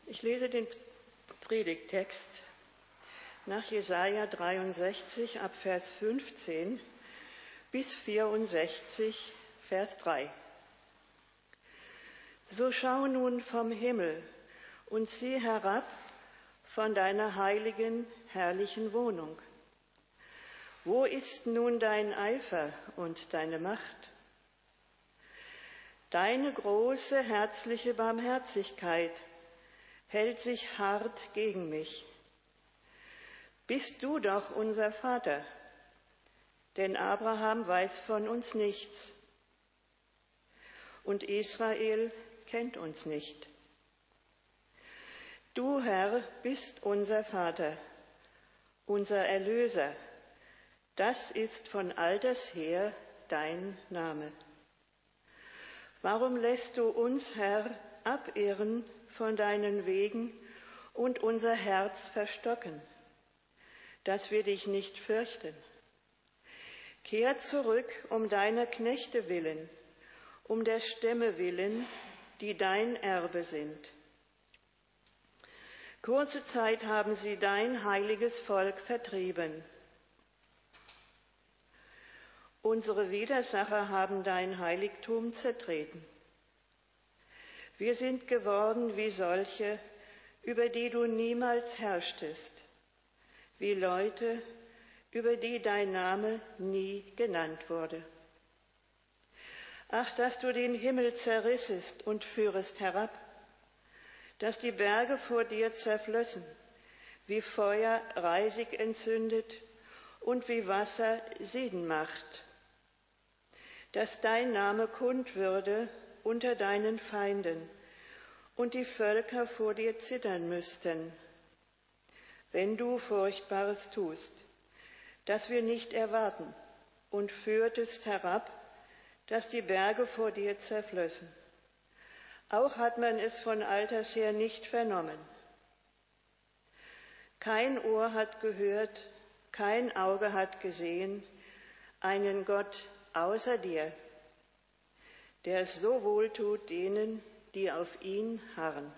Ich lese den Predigttext nach Jesaja 63 ab Vers 15 bis 64, Vers 3. So schau nun vom Himmel und sieh herab von deiner heiligen, herrlichen Wohnung. Wo ist nun dein Eifer und deine Macht? Deine große, herzliche Barmherzigkeit hält sich hart gegen mich. Bist du doch unser Vater, denn Abraham weiß von uns nichts und Israel kennt uns nicht. Du, Herr, bist unser Vater, unser Erlöser. Das ist von alters her dein Name. Warum lässt du uns, Herr, abirren von deinen Wegen und unser Herz verstocken, dass wir dich nicht fürchten? Kehr zurück um deiner Knechte willen, um der Stämme willen, die dein Erbe sind. Kurze Zeit haben sie dein heiliges Volk vertrieben. Unsere Widersacher haben dein Heiligtum zertreten. Wir sind geworden wie solche, über die du niemals herrschtest, wie Leute, über die dein Name nie genannt wurde. Ach, dass du den Himmel zerrissest und führest herab, dass die Berge vor dir zerflössen, wie Feuer Reisig entzündet und wie Wasser Sieden macht, dass dein Name kund würde unter deinen Feinden und die Völker vor dir zittern müssten, wenn du Furchtbares tust, das wir nicht erwarten, und führtest herab, dass die Berge vor dir zerflössen. Auch hat man es von alters her nicht vernommen. Kein Ohr hat gehört, kein Auge hat gesehen, einen Gott außer dir, der es so wohltut denen, die auf ihn harren.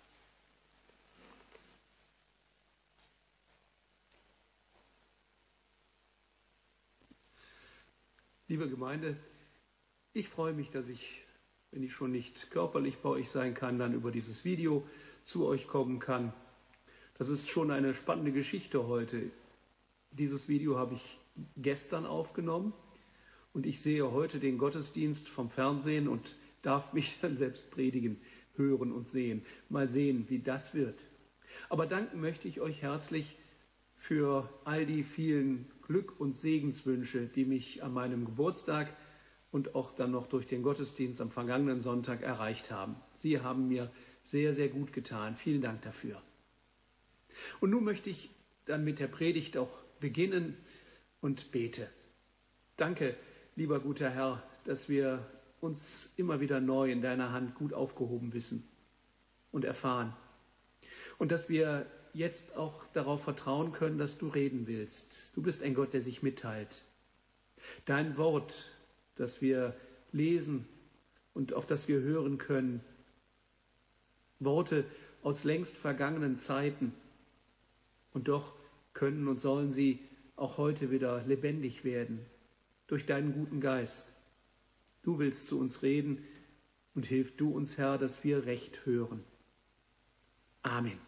Liebe Gemeinde, ich freue mich, dass ich, wenn ich schon nicht körperlich bei euch sein kann, dann über dieses Video zu euch kommen kann. Das ist schon eine spannende Geschichte heute. Dieses Video habe ich gestern aufgenommen und ich sehe heute den Gottesdienst vom Fernsehen und darf mich dann selbst predigen, hören und sehen. Mal sehen, wie das wird. Aber danken möchte ich euch herzlich für all die vielen Glück- und Segenswünsche, die mich an meinem Geburtstag und auch dann noch durch den Gottesdienst am vergangenen Sonntag erreicht haben. Sie haben mir sehr, sehr gut getan. Vielen Dank dafür. Und nun möchte ich dann mit der Predigt auch beginnen und bete. Danke, lieber guter Herr, dass wir uns immer wieder neu in deiner Hand gut aufgehoben wissen und erfahren. Und dass wir jetzt auch darauf vertrauen können, dass du reden willst. Du bist ein Gott, der sich mitteilt. Dein Wort, das wir lesen und auf das wir hören können. Worte aus längst vergangenen Zeiten. Und doch können und sollen sie auch heute wieder lebendig werden. Durch deinen guten Geist. Du willst zu uns reden und hilf du uns, Herr, dass wir recht hören. Amen.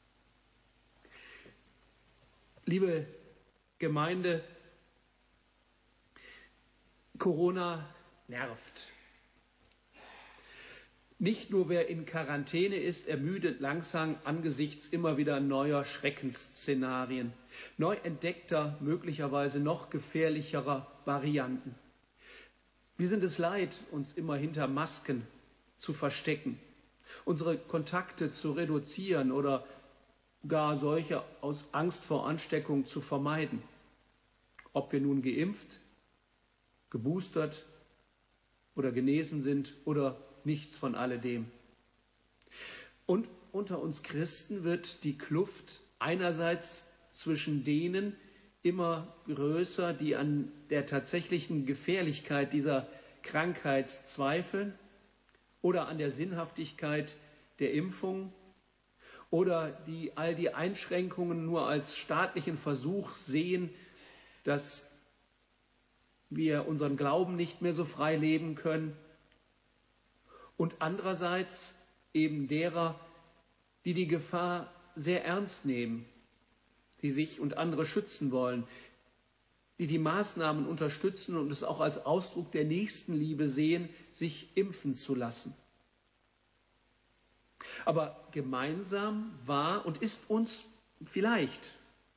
Liebe Gemeinde, Corona nervt. Nicht nur wer in Quarantäne ist, ermüdet langsam angesichts immer wieder neuer Schreckensszenarien, neu entdeckter, möglicherweise noch gefährlicherer Varianten. Wir sind es leid, uns immer hinter Masken zu verstecken, unsere Kontakte zu reduzieren oder gar solche aus Angst vor Ansteckung zu vermeiden. Ob wir nun geimpft, geboostert oder genesen sind oder nichts von alledem. Und unter uns Christen wird die Kluft einerseits zwischen denen immer größer, die an der tatsächlichen Gefährlichkeit dieser Krankheit zweifeln oder an der Sinnhaftigkeit der Impfung oder die all die Einschränkungen nur als staatlichen Versuch sehen, dass wir unseren Glauben nicht mehr so frei leben können. Und andererseits eben derer, die die Gefahr sehr ernst nehmen, die sich und andere schützen wollen, die die Maßnahmen unterstützen und es auch als Ausdruck der Nächstenliebe sehen, sich impfen zu lassen. Aber gemeinsam war und ist uns vielleicht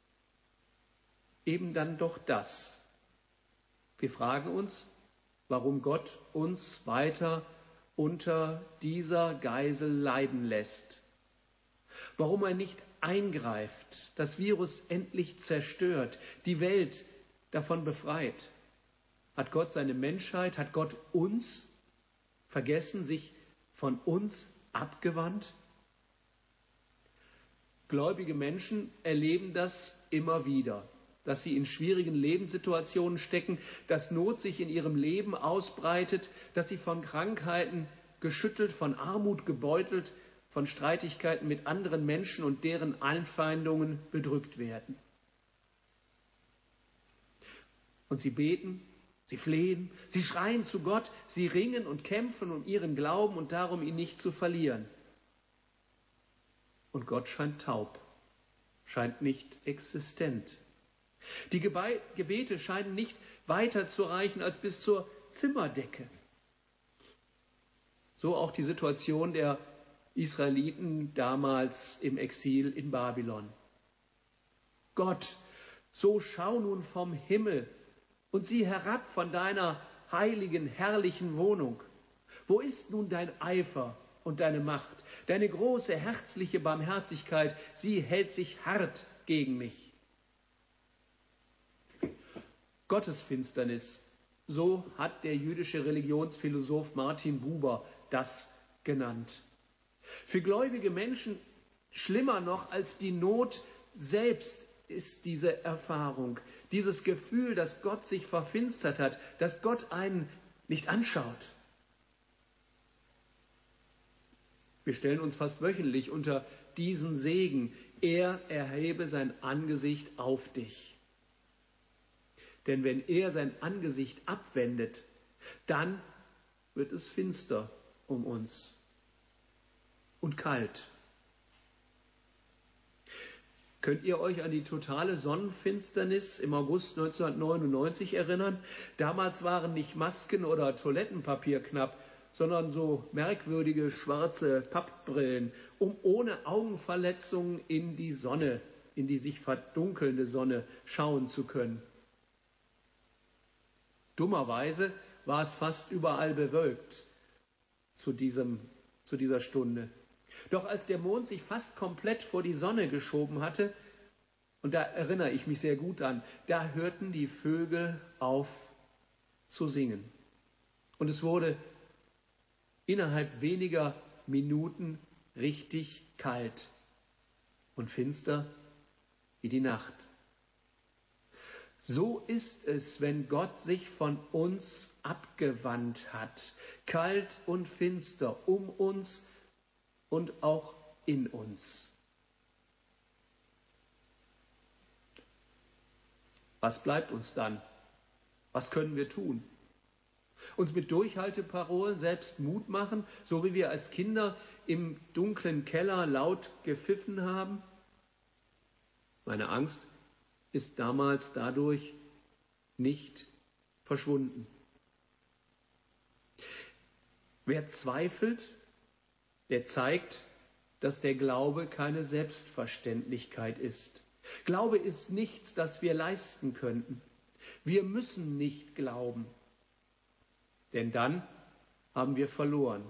eben dann doch das. Wir fragen uns, warum Gott uns weiter unter dieser Geisel leiden lässt. Warum er nicht eingreift, das Virus endlich zerstört, die Welt davon befreit. Hat Gott seine Menschheit, hat Gott uns vergessen, sich von uns abgewandt? Gläubige Menschen erleben das immer wieder, dass sie in schwierigen Lebenssituationen stecken, dass Not sich in ihrem Leben ausbreitet, dass sie von Krankheiten geschüttelt, von Armut gebeutelt, von Streitigkeiten mit anderen Menschen und deren Anfeindungen bedrückt werden. Und sie beten, sie flehen, sie schreien zu Gott, sie ringen und kämpfen um ihren Glauben und darum, ihn nicht zu verlieren. Und Gott scheint taub, scheint nicht existent. Die Gebete scheinen nicht weiter zu reichen als bis zur Zimmerdecke. So auch die Situation der Israeliten damals im Exil in Babylon. Gott, so schau nun vom Himmel und sieh herab von deiner heiligen, herrlichen Wohnung. Wo ist nun dein Eifer und deine Macht, deine große, herzliche Barmherzigkeit? Sie hält sich hart gegen mich. Gottesfinsternis, so hat der jüdische Religionsphilosoph Martin Buber das genannt. Für gläubige Menschen schlimmer noch als die Not selbst ist diese Erfahrung, dieses Gefühl, dass Gott sich verfinstert hat, dass Gott einen nicht anschaut. Wir stellen uns fast wöchentlich unter diesen Segen. Er erhebe sein Angesicht auf dich. Denn wenn er sein Angesicht abwendet, dann wird es finster um uns und kalt. Könnt ihr euch an die totale Sonnenfinsternis im August 1999 erinnern? Damals waren nicht Masken oder Toilettenpapier knapp, sondern so merkwürdige schwarze Pappbrillen, um ohne Augenverletzungen in die Sonne, in die sich verdunkelnde Sonne schauen zu können. Dummerweise war es fast überall bewölkt zu dieser Stunde. Doch als der Mond sich fast komplett vor die Sonne geschoben hatte, und da erinnere ich mich sehr gut an, da hörten die Vögel auf zu singen. Und es wurde innerhalb weniger Minuten richtig kalt und finster wie die Nacht. So ist es, wenn Gott sich von uns abgewandt hat, kalt und finster um uns und auch in uns. Was bleibt uns dann? Was können wir tun? Uns mit Durchhalteparolen selbst Mut machen, so wie wir als Kinder im dunklen Keller laut gepfiffen haben? Meine Angst ist damals dadurch nicht verschwunden. Wer zweifelt, der zeigt, dass der Glaube keine Selbstverständlichkeit ist. Glaube ist nichts, das wir leisten könnten. Wir müssen nicht glauben, denn dann haben wir verloren.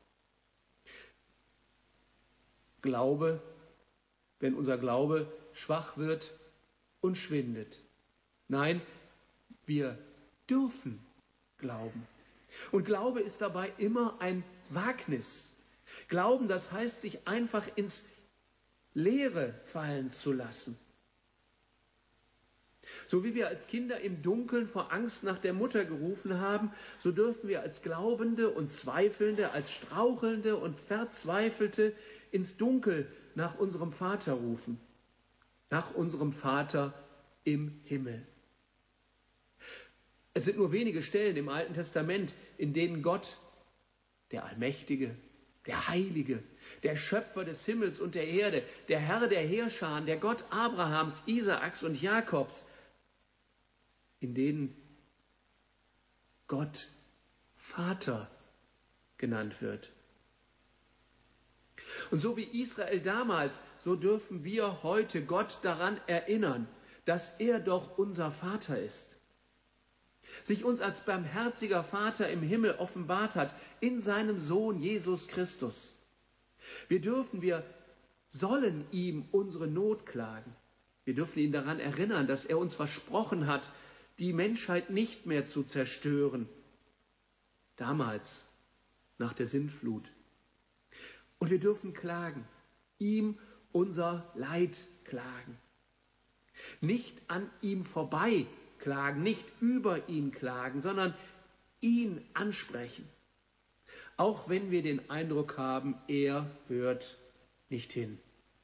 Glaube, wenn unser Glaube schwach wird und schwindet. Nein, wir dürfen glauben. Und Glaube ist dabei immer ein Wagnis. Glauben, das heißt, sich einfach ins Leere fallen zu lassen. So wie wir als Kinder im Dunkeln vor Angst nach der Mutter gerufen haben, so dürfen wir als Glaubende und Zweifelnde, als Strauchelnde und Verzweifelte ins Dunkel nach unserem Vater rufen, nach unserem Vater im Himmel. Es sind nur wenige Stellen im Alten Testament, in denen Gott, der Allmächtige, der Heilige, der Schöpfer des Himmels und der Erde, der Herr der Heerscharen, der Gott Abrahams, Isaaks und Jakobs, in denen Gott Vater genannt wird. Und so wie Israel damals, so dürfen wir heute Gott daran erinnern, dass er doch unser Vater ist. Sich uns als barmherziger Vater im Himmel offenbart hat in seinem Sohn Jesus Christus. Wir sollen ihm unsere Not klagen. Wir dürfen ihn daran erinnern, dass er uns versprochen hat, die Menschheit nicht mehr zu zerstören. Damals, nach der Sintflut. Und wir dürfen klagen, ihm unser Leid klagen. Nicht an ihm vorbei klagen, nicht über ihn klagen, sondern ihn ansprechen. Auch wenn wir den Eindruck haben, er hört nicht hin.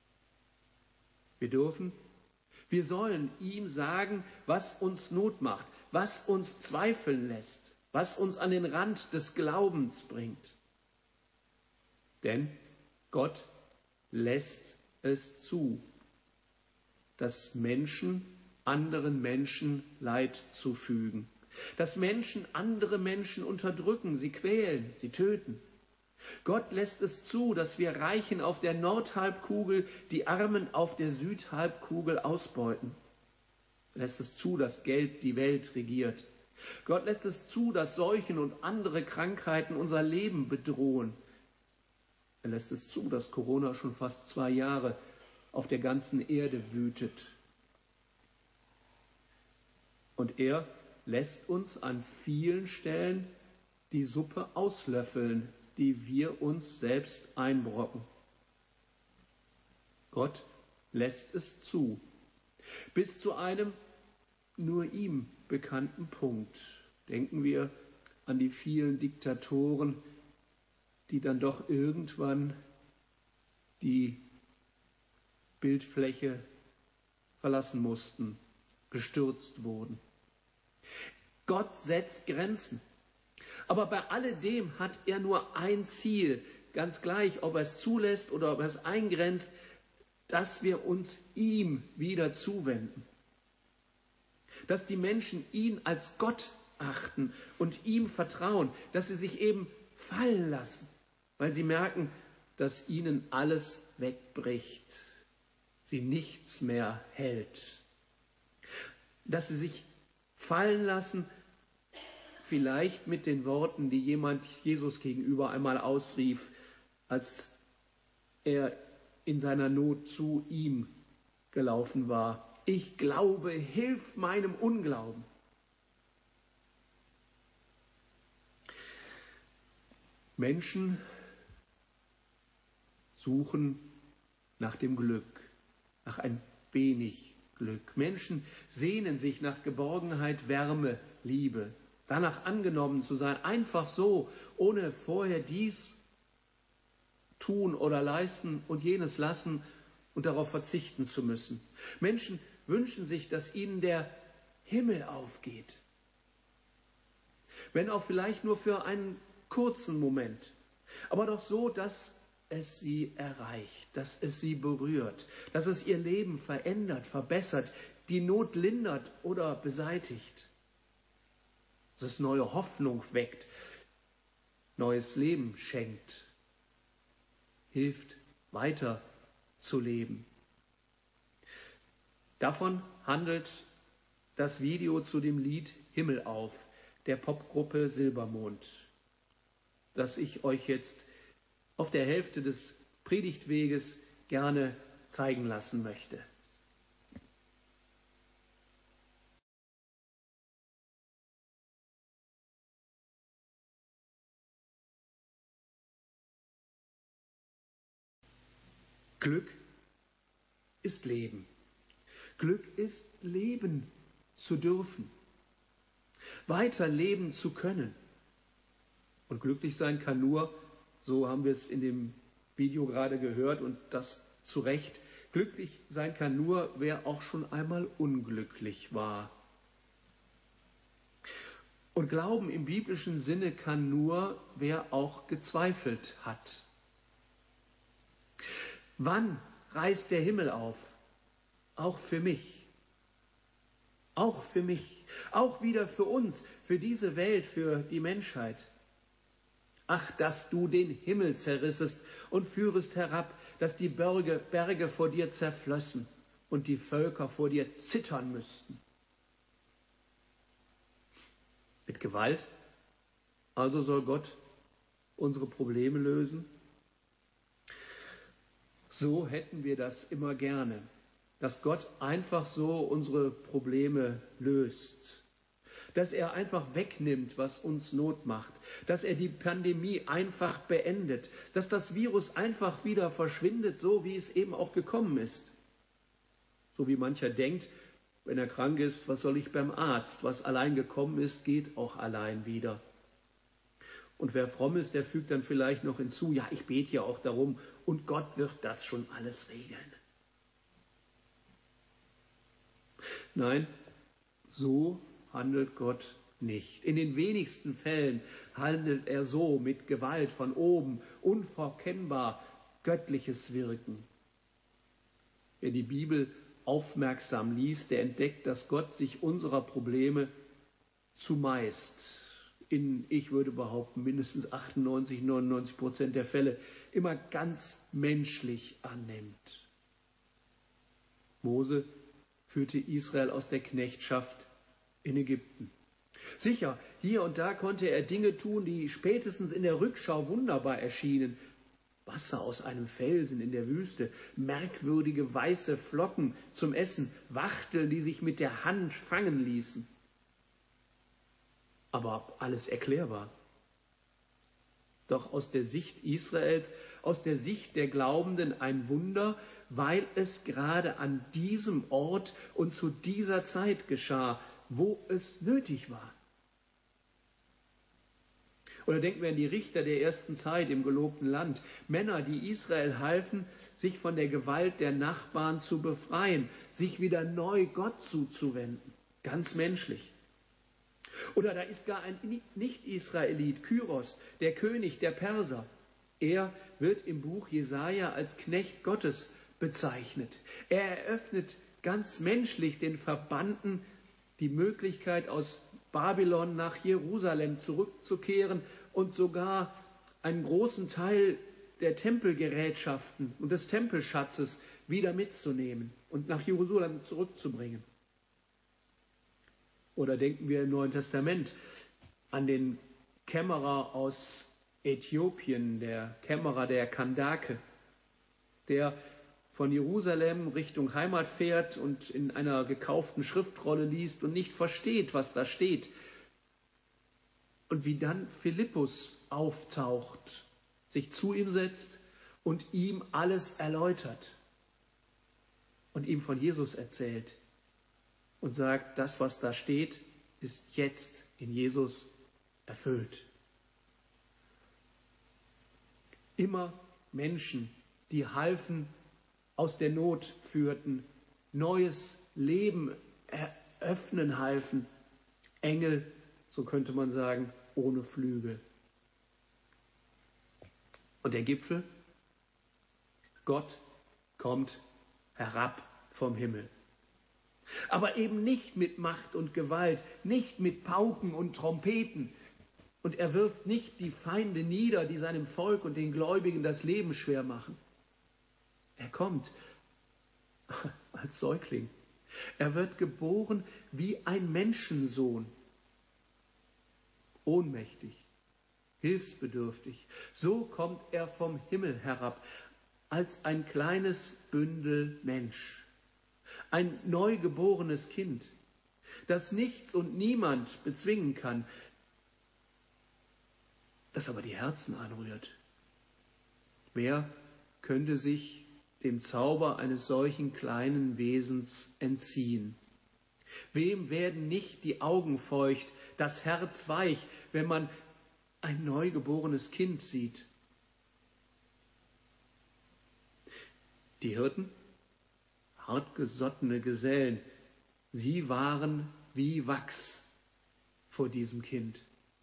Wir sollen ihm sagen, was uns Not macht, was uns zweifeln lässt, was uns an den Rand des Glaubens bringt. Denn Gott lässt es zu, dass Menschen anderen Menschen Leid zufügen, dass Menschen andere Menschen unterdrücken, sie quälen, sie töten. Gott lässt es zu, dass wir Reichen auf der Nordhalbkugel die Armen auf der Südhalbkugel ausbeuten. Er lässt es zu, dass Geld die Welt regiert. Gott lässt es zu, dass Seuchen und andere Krankheiten unser Leben bedrohen. Er lässt es zu, dass Corona schon fast 2 Jahre auf der ganzen Erde wütet. Und er lässt uns an vielen Stellen die Suppe auslöffeln, die wir uns selbst einbrocken. Gott lässt es zu, bis zu einem nur ihm bekannten Punkt. Denken wir an die vielen Diktatoren, die dann doch irgendwann die Bildfläche verlassen mussten, gestürzt wurden. Gott setzt Grenzen. Aber bei alledem hat er nur ein Ziel, ganz gleich, ob er es zulässt oder ob er es eingrenzt, dass wir uns ihm wieder zuwenden. Dass die Menschen ihn als Gott achten und ihm vertrauen, dass sie sich eben fallen lassen, weil sie merken, dass ihnen alles wegbricht, sie nichts mehr hält. Dass sie sich fallen lassen, vielleicht mit den Worten, die jemand Jesus gegenüber einmal ausrief, als er in seiner Not zu ihm gelaufen war. Ich glaube, hilf meinem Unglauben. Menschen suchen nach dem Glück, nach ein wenig Glück. Menschen sehnen sich nach Geborgenheit, Wärme, Liebe, danach angenommen zu sein, einfach so, ohne vorher dies tun oder leisten und jenes lassen und darauf verzichten zu müssen. Menschen wünschen sich, dass ihnen der Himmel aufgeht. Wenn auch vielleicht nur für einen kurzen Moment, aber doch so, dass es sie erreicht, dass es sie berührt, dass es ihr Leben verändert, verbessert, die Not lindert oder beseitigt. Dass es neue Hoffnung weckt, neues Leben schenkt, hilft, weiter zu leben. Davon handelt das Video zu dem Lied Himmel auf der Popgruppe Silbermond, das ich euch jetzt auf der Hälfte des Predigtweges gerne zeigen lassen möchte. Glück ist Leben. Glück ist leben zu dürfen, weiter leben zu können. Und glücklich sein kann nur, so haben wir es in dem Video gerade gehört und das zu Recht. Glücklich sein kann nur, wer auch schon einmal unglücklich war. Und Glauben im biblischen Sinne kann nur, wer auch gezweifelt hat. Wann reißt der Himmel auf? Auch für mich. Auch für mich. Auch wieder für uns, für diese Welt, für die Menschheit. Ach, dass du den Himmel zerrissest und führest herab, dass die Berge vor dir zerflössen und die Völker vor dir zittern müssten. Mit Gewalt? Also soll Gott unsere Probleme lösen? So hätten wir das immer gerne, dass Gott einfach so unsere Probleme löst, dass er einfach wegnimmt, was uns Not macht, dass er die Pandemie einfach beendet, dass das Virus einfach wieder verschwindet, so wie es eben auch gekommen ist. So wie mancher denkt, wenn er krank ist, was soll ich beim Arzt? Was allein gekommen ist, geht auch allein wieder. Und wer fromm ist, der fügt dann vielleicht noch hinzu, ja, ich bete ja auch darum und Gott wird das schon alles regeln. Nein, so handelt Gott nicht. In den wenigsten Fällen handelt er so mit Gewalt von oben, unverkennbar göttliches Wirken. Wer die Bibel aufmerksam liest, der entdeckt, dass Gott sich unserer Probleme zumeist ich würde behaupten, mindestens 98-99% der Fälle immer ganz menschlich annimmt. Mose führte Israel aus der Knechtschaft in Ägypten. Sicher, hier und da konnte er Dinge tun, die spätestens in der Rückschau wunderbar erschienen. Wasser aus einem Felsen in der Wüste, merkwürdige weiße Flocken zum Essen, Wachteln, die sich mit der Hand fangen ließen. Aber alles erklärbar. Doch aus der Sicht Israels, aus der Sicht der Glaubenden ein Wunder, weil es gerade an diesem Ort und zu dieser Zeit geschah, wo es nötig war. Oder denken wir an die Richter der ersten Zeit im gelobten Land. Männer, die Israel halfen, sich von der Gewalt der Nachbarn zu befreien, sich wieder neu Gott zuzuwenden. Ganz menschlich. Oder da ist gar ein Nicht-Israelit, Kyros, der König der Perser. Er wird im Buch Jesaja als Knecht Gottes bezeichnet. Er eröffnet ganz menschlich den Verbannten die Möglichkeit, aus Babylon nach Jerusalem zurückzukehren und sogar einen großen Teil der Tempelgerätschaften und des Tempelschatzes wieder mitzunehmen und nach Jerusalem zurückzubringen. Oder denken wir im Neuen Testament an den Kämmerer aus Äthiopien, der Kämmerer der Kandake, der von Jerusalem Richtung Heimat fährt und in einer gekauften Schriftrolle liest und nicht versteht, was da steht. Und wie dann Philippus auftaucht, sich zu ihm setzt und ihm alles erläutert und ihm von Jesus erzählt. Und sagt, das, was da steht, ist jetzt in Jesus erfüllt. Immer Menschen, die halfen, aus der Not führten, neues Leben eröffnen halfen. Engel, so könnte man sagen, ohne Flügel. Und der Gipfel? Gott kommt herab vom Himmel. Aber eben nicht mit Macht und Gewalt, nicht mit Pauken und Trompeten. Und er wirft nicht die Feinde nieder, die seinem Volk und den Gläubigen das Leben schwer machen. Er kommt als Säugling. Er wird geboren wie ein Menschensohn. Ohnmächtig, hilfsbedürftig. So kommt er vom Himmel herab, als ein kleines Bündel Mensch. Ein neugeborenes Kind, das nichts und niemand bezwingen kann, das aber die Herzen anrührt. Wer könnte sich dem Zauber eines solchen kleinen Wesens entziehen? Wem werden nicht die Augen feucht, das Herz weich, wenn man ein neugeborenes Kind sieht? Die Hirten, hartgesottene Gesellen, sie waren wie Wachs vor diesem Kind.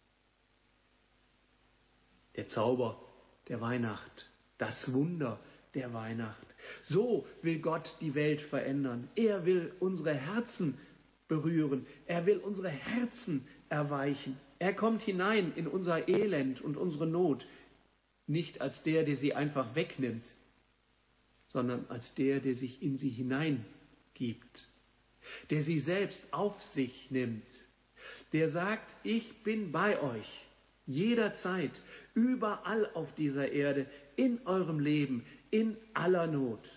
Der Zauber der Weihnacht, das Wunder der Weihnacht. So will Gott die Welt verändern. Er will unsere Herzen berühren. Er will unsere Herzen erweichen. Er kommt hinein in unser Elend und unsere Not, nicht als der sie einfach wegnimmt, sondern als der sich in sie hineingibt, der sie selbst auf sich nimmt, der sagt, ich bin bei euch, jederzeit, überall auf dieser Erde, in eurem Leben, in aller Not.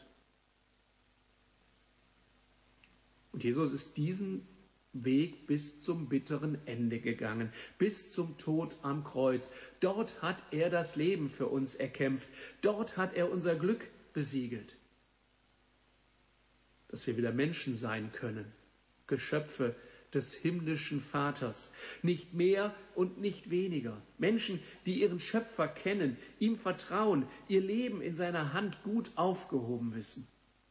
Und Jesus ist diesen Weg bis zum bitteren Ende gegangen, bis zum Tod am Kreuz. Dort hat er das Leben für uns erkämpft. Dort hat er unser Glück besiegelt. Dass wir wieder Menschen sein können, Geschöpfe des himmlischen Vaters, nicht mehr und nicht weniger. Menschen, die ihren Schöpfer kennen, ihm vertrauen, ihr Leben in seiner Hand gut aufgehoben wissen.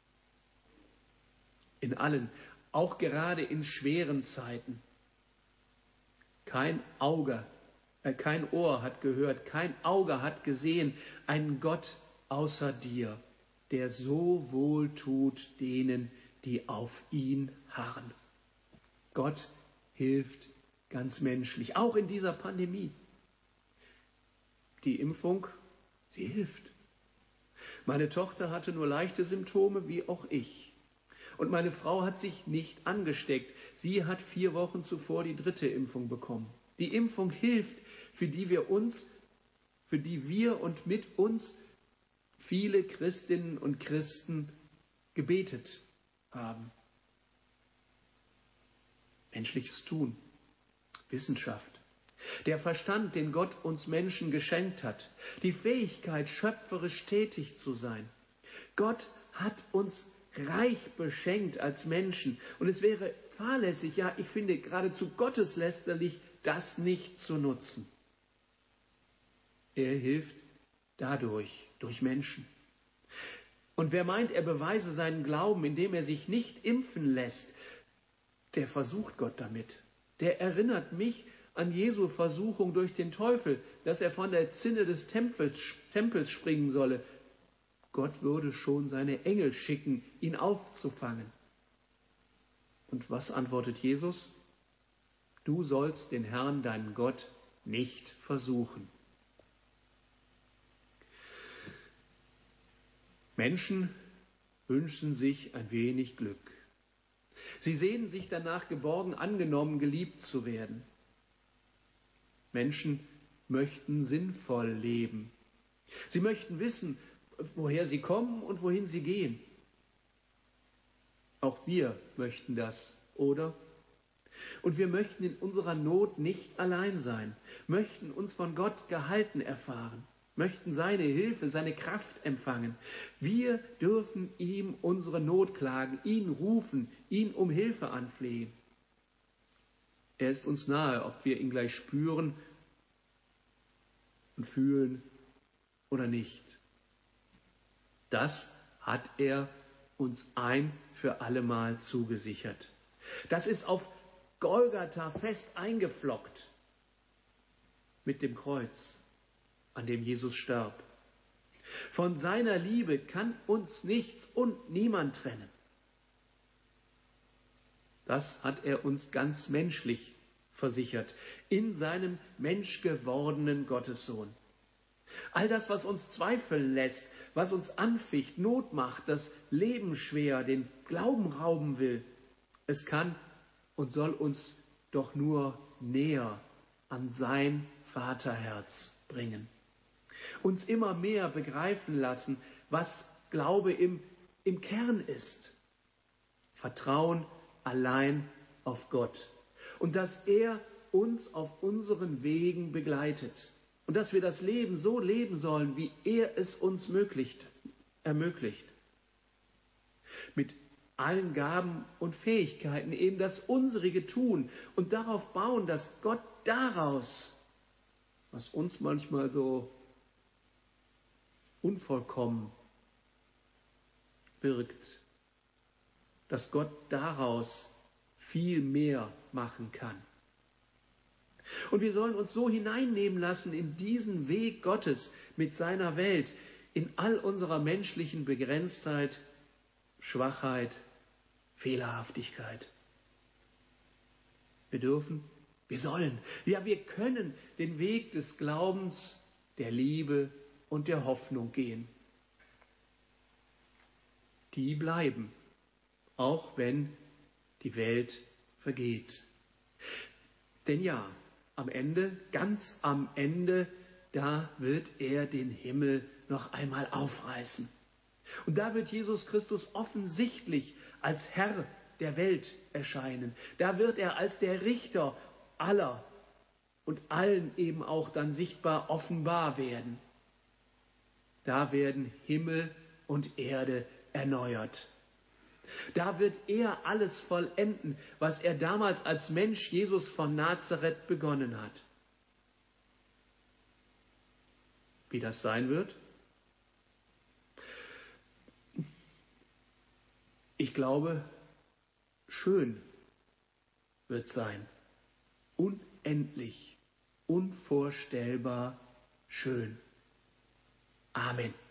In allen, auch gerade in schweren Zeiten. Kein Ohr hat gehört, kein Auge hat gesehen, einen Gott außer dir, der so wohl tut denen, die auf ihn harren. Gott hilft ganz menschlich, auch in dieser Pandemie. Die Impfung, sie hilft. Meine Tochter hatte nur leichte Symptome, wie auch ich. Und meine Frau hat sich nicht angesteckt. Sie hat 4 Wochen zuvor die 3. Impfung bekommen. Die Impfung hilft, für die wir und mit uns viele Christinnen und Christen gebetet haben. Menschliches Tun, Wissenschaft, der Verstand, den Gott uns Menschen geschenkt hat, die Fähigkeit, schöpferisch tätig zu sein. Gott hat uns reich beschenkt als Menschen. Und es wäre fahrlässig, ja, ich finde geradezu gotteslästerlich, das nicht zu nutzen. Er hilft dadurch, durch Menschen. Und wer meint, er beweise seinen Glauben, indem er sich nicht impfen lässt, der versucht Gott damit. Der erinnert mich an Jesu Versuchung durch den Teufel, dass er von der Zinne des Tempels springen solle. Gott würde schon seine Engel schicken, ihn aufzufangen. Und was antwortet Jesus? Du sollst den Herrn, deinen Gott, nicht versuchen. Menschen wünschen sich ein wenig Glück. Sie sehnen sich danach, geborgen, angenommen, geliebt zu werden. Menschen möchten sinnvoll leben. Sie möchten wissen, woher sie kommen und wohin sie gehen. Auch wir möchten das, oder? Und wir möchten in unserer Not nicht allein sein, möchten uns von Gott gehalten erfahren, möchten seine Hilfe, seine Kraft empfangen. Wir dürfen ihm unsere Not klagen, ihn rufen, ihn um Hilfe anflehen. Er ist uns nahe, ob wir ihn gleich spüren und fühlen oder nicht. Das hat er uns ein für allemal zugesichert. Das ist auf Golgatha fest eingeflockt mit dem Kreuz, an dem Jesus starb. Von seiner Liebe kann uns nichts und niemand trennen. Das hat er uns ganz menschlich versichert, in seinem menschgewordenen Gottessohn. All das, was uns zweifeln lässt, was uns anficht, Not macht, das Leben schwer, den Glauben rauben will, es kann und soll uns doch nur näher an sein Vaterherz bringen. Uns immer mehr begreifen lassen, was Glaube im Kern ist. Vertrauen allein auf Gott. Und dass er uns auf unseren Wegen begleitet. Und dass wir das Leben so leben sollen, wie er es uns ermöglicht. Mit allen Gaben und Fähigkeiten eben das Unsrige tun und darauf bauen, dass Gott daraus, was uns manchmal so unvollkommen birgt, dass Gott daraus viel mehr machen kann. Und wir sollen uns so hineinnehmen lassen in diesen Weg Gottes mit seiner Welt, in all unserer menschlichen Begrenztheit, Schwachheit, Fehlerhaftigkeit. Wir sollen, ja wir können den Weg des Glaubens, der Liebe und der Hoffnung gehen. Die bleiben, auch wenn die Welt vergeht. Denn ja, am Ende, ganz am Ende, da wird er den Himmel noch einmal aufreißen. Und da wird Jesus Christus offensichtlich als Herr der Welt erscheinen. Da wird er als der Richter aller und allen eben auch dann sichtbar offenbar werden. Da werden Himmel und Erde erneuert. Da wird er alles vollenden, was er damals als Mensch Jesus von Nazareth begonnen hat. Wie das sein wird? Ich glaube, schön wird sein. Unendlich, unvorstellbar schön. Amen.